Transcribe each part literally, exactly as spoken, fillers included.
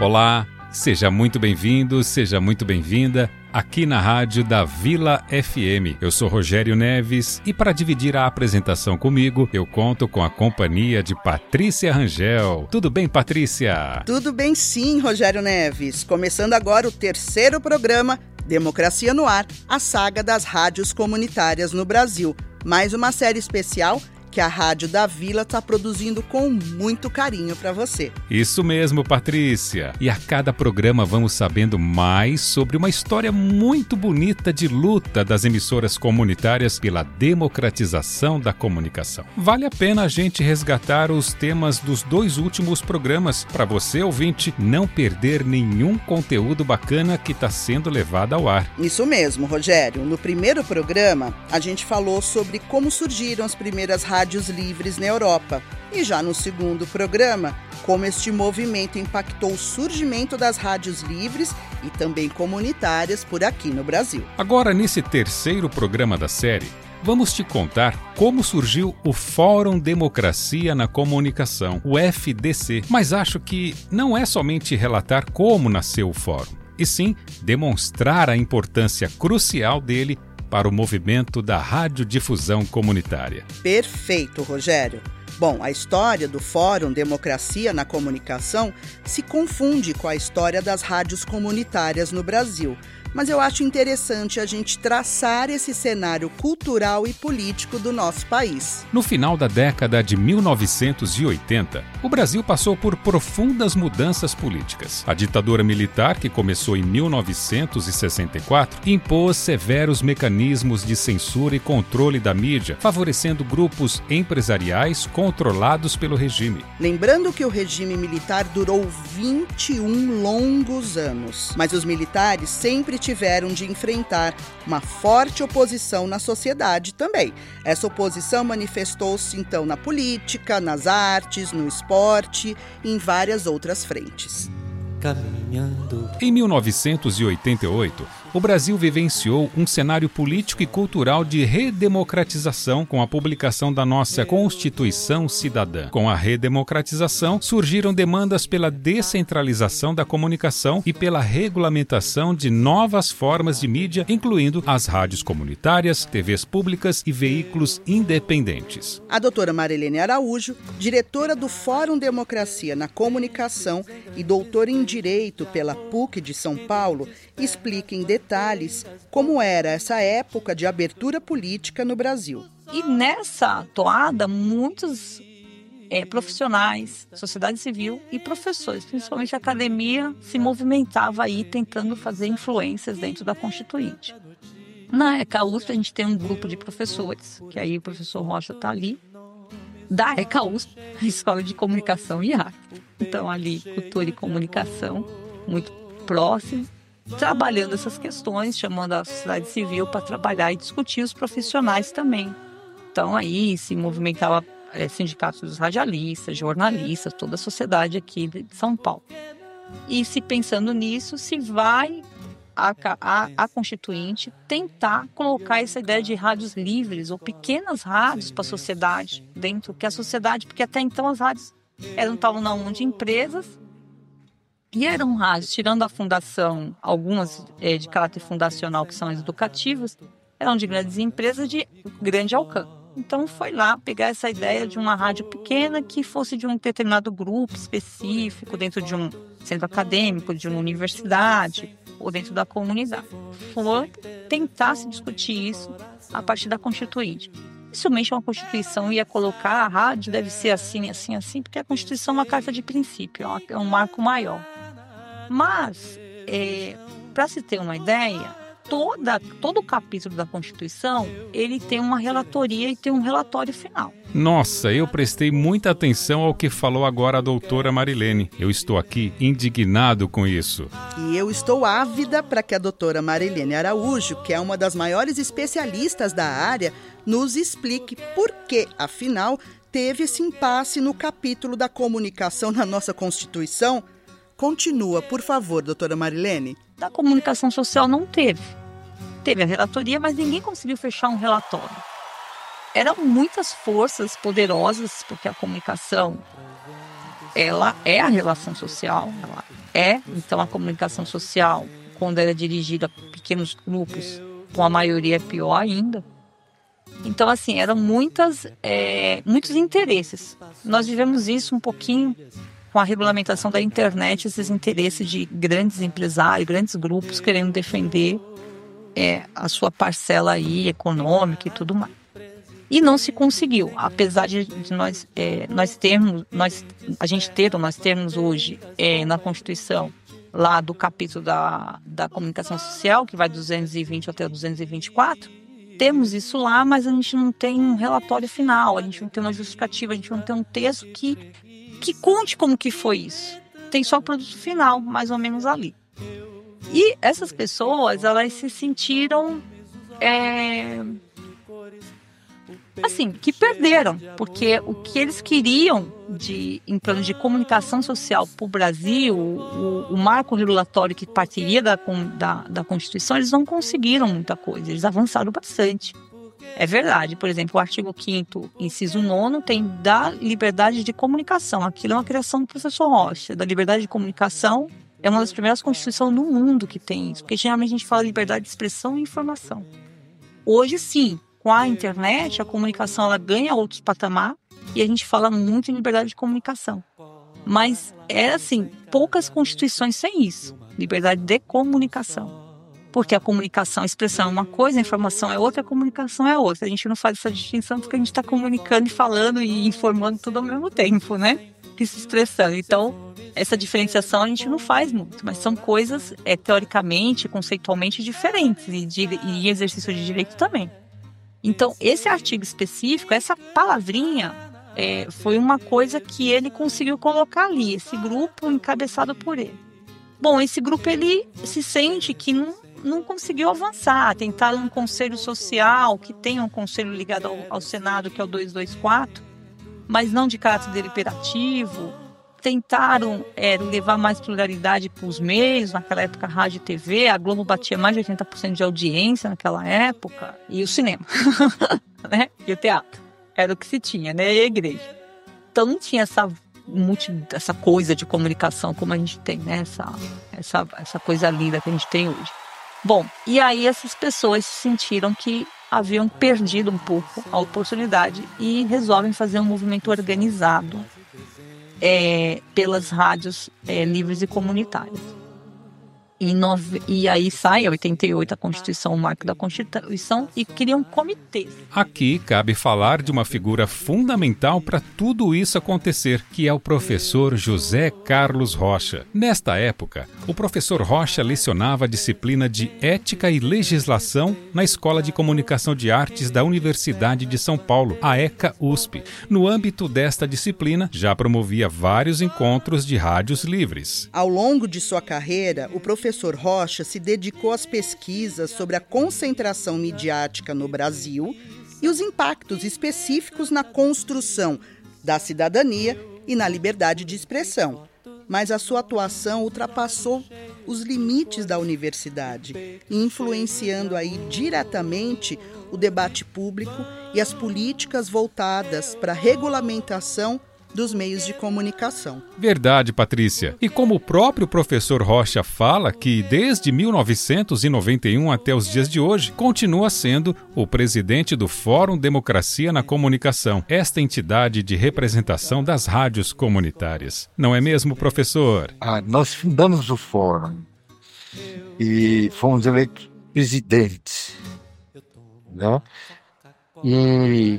Olá, seja muito bem-vindo, seja muito bem-vinda aqui na rádio da Vila F M. Eu sou Rogério Neves e para dividir a apresentação comigo, eu conto com a companhia de Patrícia Rangel. Tudo bem, Patrícia? Tudo bem sim, Rogério Neves. Começando agora o terceiro programa Democracia no Ar, a saga das rádios comunitárias no Brasil. Mais uma série especial que a Rádio da Vila está produzindo com muito carinho para você. Isso mesmo, Patrícia. E a cada programa vamos sabendo mais sobre uma história muito bonita de luta das emissoras comunitárias pela democratização da comunicação. Vale a pena a gente resgatar os temas dos dois últimos programas para você, ouvinte, não perder nenhum conteúdo bacana que está sendo levado ao ar. Isso mesmo, Rogério. No primeiro programa, a gente falou sobre como surgiram as primeiras rádios rádios livres na Europa. E já no segundo programa, como este movimento impactou o surgimento das rádios livres e também comunitárias por aqui no Brasil. Agora, nesse terceiro programa da série, vamos te contar como surgiu o Fórum Democracia na Comunicação, o F D C. Mas acho que não é somente relatar como nasceu o fórum, e sim demonstrar a importância crucial dele para o movimento da radiodifusão comunitária. Perfeito, Rogério. Bom, a história do Fórum Democracia na Comunicação se confunde com a história das rádios comunitárias no Brasil. Mas eu acho interessante a gente traçar esse cenário cultural e político do nosso país. No final da década de mil novecentos e oitenta, o Brasil passou por profundas mudanças políticas. A ditadura militar, que começou em mil novecentos e sessenta e quatro, impôs severos mecanismos de censura e controle da mídia, favorecendo grupos empresariais controlados pelo regime. Lembrando que o regime militar durou vinte e um longos anos, mas os militares sempre tiveram de enfrentar uma forte oposição na sociedade também. Essa oposição manifestou-se então na política, nas artes, no esporte e em várias outras frentes. Caminhando. Em mil novecentos e oitenta e oito, o Brasil vivenciou um cenário político e cultural de redemocratização com a publicação da nossa Constituição Cidadã. Com a redemocratização, surgiram demandas pela descentralização da comunicação e pela regulamentação de novas formas de mídia, incluindo as rádios comunitárias, T Vs públicas e veículos independentes. A doutora Marilene Araújo, diretora do Fórum Democracia na Comunicação e doutora em Direito pela P U C de São Paulo, explica em detalhes como era essa época de abertura política no Brasil. E nessa toada, muitos é, profissionais, sociedade civil e professores, principalmente a academia, se movimentava aí tentando fazer influências dentro da Constituinte. Na ECA U S P a gente tem um grupo de professores, que aí o professor Rocha está ali, da ECA U S P, a Escola de Comunicação e Arte. Então ali, cultura e comunicação, muito próximo, trabalhando essas questões, chamando a sociedade civil para trabalhar e discutir os profissionais também. Então aí se movimentava é, sindicatos dos radialistas, jornalistas, toda a sociedade aqui de São Paulo. E se pensando nisso, se vai a, a, a Constituinte tentar colocar essa ideia de rádios livres ou pequenas rádios para a sociedade, dentro que a sociedade, porque até então as rádios eram, estavam na mão de empresas, e eram rádios, tirando a fundação, algumas é, de caráter fundacional, que são as educativas, eram de grandes empresas de grande alcance. Então foi lá pegar essa ideia de uma rádio pequena que fosse de um determinado grupo específico, dentro de um centro acadêmico, de uma universidade, ou dentro da comunidade. Foi tentar se discutir isso a partir da Constituinte. Dificilmente uma Constituição ia colocar a rádio deve ser assim, assim, assim, porque a Constituição é uma carta de princípio, é um marco maior. Mas, é, para se ter uma ideia, toda, todo o capítulo da Constituição, ele tem uma relatoria e tem um relatório final. Nossa, eu prestei muita atenção ao que falou agora a doutora Marilene. Eu estou aqui indignado com isso. E eu estou ávida para que a doutora Marilene Araújo, que é uma das maiores especialistas da área, nos explique por que, afinal, teve esse impasse no capítulo da comunicação na nossa Constituição. Continua, por favor, doutora Marilene. Da comunicação social não teve. Teve a relatoria, mas ninguém conseguiu fechar um relatório. Eram muitas forças poderosas, porque a comunicação, ela é a relação social, ela é. Então, a comunicação social, quando era dirigida a pequenos grupos, com a maioria é pior ainda. Então, assim, eram muitas, é, muitos interesses. Nós vivemos isso um pouquinho com a regulamentação da internet, esses interesses de grandes empresários, grandes grupos querendo defender é, a sua parcela aí econômica e tudo mais. E não se conseguiu, apesar de, de nós, é, nós termos, nós, a gente ter, nós termos hoje é, na Constituição, lá do capítulo da, da comunicação social, que vai do duzentos e vinte até o duzentos e vinte e quatro, temos isso lá, mas a gente não tem um relatório final, a gente não tem uma justificativa, a gente não tem um texto que, que conte como que foi isso. Tem só o produto final, mais ou menos ali. E essas pessoas, elas se sentiram... É, assim, que perderam, porque o que eles queriam de, em plano de comunicação social para o Brasil, o, o marco regulatório que partiria da, da, da Constituição, eles não conseguiram muita coisa, eles avançaram bastante. É verdade, por exemplo, o artigo quinto, inciso nono, tem da liberdade de comunicação. Aquilo é uma criação do professor Rocha, da liberdade de comunicação. É uma das primeiras constituições no mundo que tem isso, porque geralmente a gente fala liberdade de expressão e informação. Hoje, sim, com a internet, a comunicação ela ganha outros patamares e a gente fala muito em liberdade de comunicação. Mas é assim, poucas constituições têm isso, liberdade de comunicação. Porque a comunicação, a expressão é uma coisa, a informação é outra, a comunicação é outra. A gente não faz essa distinção porque a gente está comunicando e falando e informando tudo ao mesmo tempo, né? E se expressando. Então, essa diferenciação a gente não faz muito, mas são coisas é, teoricamente, conceitualmente diferentes e, de, e exercício de direito também. Então, esse artigo específico, essa palavrinha, é, foi uma coisa que ele conseguiu colocar ali, esse grupo encabeçado por ele. Bom, esse grupo, ele se sente que não, não conseguiu avançar. Tentaram um conselho social, que tem um conselho ligado ao, ao Senado, que é o duzentos e vinte e quatro, mas não de caráter deliberativo. Tentaram é, levar mais pluralidade para os meios, naquela época rádio e T V, a Globo batia mais de oitenta por cento de audiência naquela época, e o cinema, né? E o teatro, era o que se tinha, né? E a igreja. Então não tinha essa, multi, essa coisa de comunicação como a gente tem, né? Essa, essa, essa coisa linda que a gente tem hoje. Bom, e aí essas pessoas sentiram que haviam perdido um pouco a oportunidade e resolvem fazer um movimento organizado É, pelas rádios é, livres e comunitárias. E, nove, e aí sai, em oitenta e oito, a Constituição, o marco da Constituição, e criam comitês. Aqui cabe falar de uma figura fundamental para tudo isso acontecer, que é o professor José Carlos Rocha. Nesta época, o professor Rocha lecionava a disciplina de Ética e Legislação na Escola de Comunicação de Artes da Universidade de São Paulo, a ECA U S P. No âmbito desta disciplina, já promovia vários encontros de rádios livres. Ao longo de sua carreira, o professor professor Rocha se dedicou às pesquisas sobre a concentração midiática no Brasil e os impactos específicos na construção da cidadania e na liberdade de expressão. Mas a sua atuação ultrapassou os limites da universidade, influenciando aí diretamente o debate público e as políticas voltadas para a regulamentação dos meios de comunicação. Verdade, Patrícia. E como o próprio professor Rocha fala que desde mil novecentos e noventa e um até os dias de hoje, continua sendo o presidente do Fórum Democracia na Comunicação, esta entidade de representação das rádios comunitárias. Não é mesmo, professor? Ah, nós fundamos o Fórum e fomos eleitos presidentes, né? E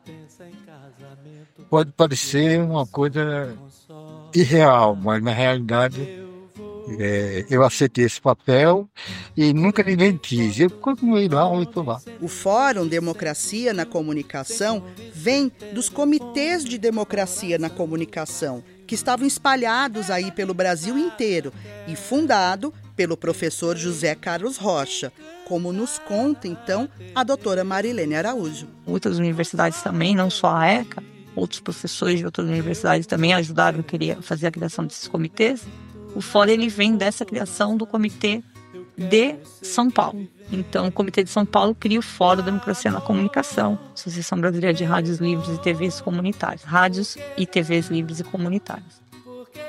pode parecer uma coisa irreal, mas na realidade é, eu aceitei esse papel e nunca ninguém quis. Eu continuei lá, eu estou lá. O Fórum Democracia na Comunicação vem dos comitês de democracia na comunicação, que estavam espalhados aí pelo Brasil inteiro e fundado pelo professor José Carlos Rocha, como nos conta, então, a doutora Marilene Araújo. Outras universidades também, não só a ECA, outros professores de outras universidades também ajudaram a fazer a criação desses comitês. O Fórum ele vem dessa criação do Comitê de São Paulo. Então, o Comitê de São Paulo cria o Fórum Democracia na Comunicação, Associação Brasileira de Rádios Livres e T Vs Comunitárias, rádios e T Vs livres e comunitárias.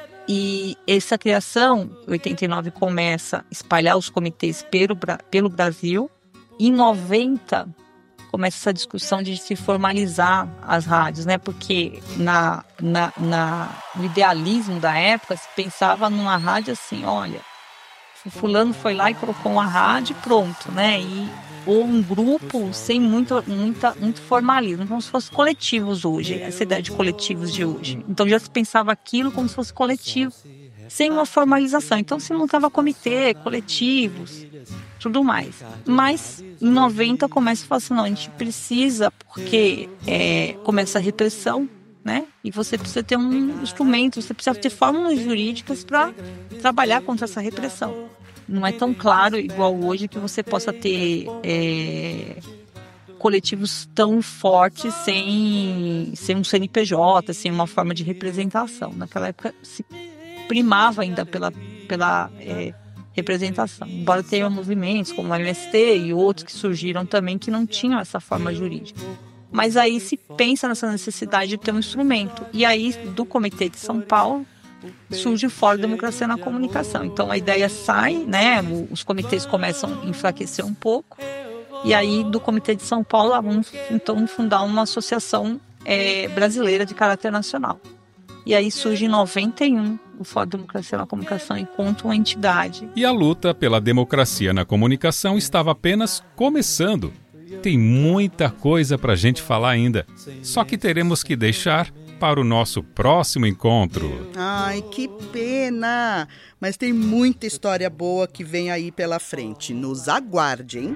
E essa criação, em oitenta e nove, começa a espalhar os comitês pelo, pelo Brasil. Em noventa, começa essa discussão de se formalizar as rádios, né? Porque na, na, na, no idealismo da época, se pensava numa rádio assim, olha, o fulano foi lá e colocou uma rádio e pronto, né? E, ou um grupo sem muito, muita, muito formalismo, como se fossem coletivos hoje, essa ideia de coletivos de hoje. Então já se pensava aquilo como se fosse coletivo, sem uma formalização. Então se montava comitê, coletivos, tudo mais. Mas em noventa começa a falar assim, não, a gente precisa, porque é, começa a repressão, né? E você precisa ter um instrumento, você precisa ter fórmulas jurídicas para trabalhar contra essa repressão. Não é tão claro, igual hoje, que você possa ter é, coletivos tão fortes sem, sem um C N P J, sem uma forma de representação. Naquela época se primava ainda pela, pela é, representação. Embora tenham movimentos como o M S T e outros que surgiram também que não tinham essa forma jurídica. Mas aí se pensa nessa necessidade de ter um instrumento. E aí, do Comitê de São Paulo, surge o Fórum Democracia na Comunicação. Então a ideia sai, né? Os comitês começam a enfraquecer um pouco. E aí, do Comitê de São Paulo, vamos então fundar uma associação é, brasileira de caráter nacional. E aí surge em noventa e um o Fórum Democracia na Comunicação enquanto uma entidade. E a luta pela democracia na comunicação estava apenas começando. Tem muita coisa para a gente falar ainda. Só que teremos que deixar para o nosso próximo encontro. Ai, que pena! Mas tem muita história boa que vem aí pela frente. Nos aguarde, hein?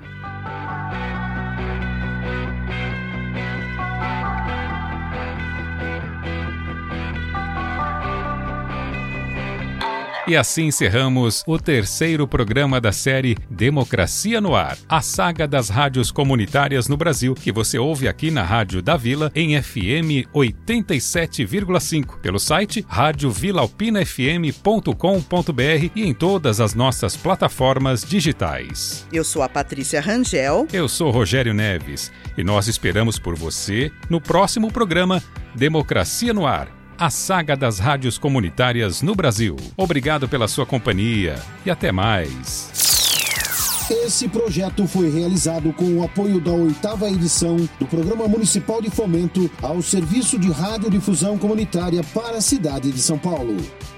E assim encerramos o terceiro programa da série Democracia no Ar, a saga das rádios comunitárias no Brasil, que você ouve aqui na Rádio da Vila, em F M oitenta e sete vírgula cinco, pelo site rádio vila alpina f m ponto com ponto b r e em todas as nossas plataformas digitais. Eu sou a Patrícia Rangel. Eu sou Rogério Neves e nós esperamos por você no próximo programa Democracia no Ar, a saga das rádios comunitárias no Brasil. Obrigado pela sua companhia e até mais. Esse projeto foi realizado com o apoio da oitava edição do Programa Municipal de Fomento ao Serviço de Radiodifusão Comunitária para a cidade de São Paulo.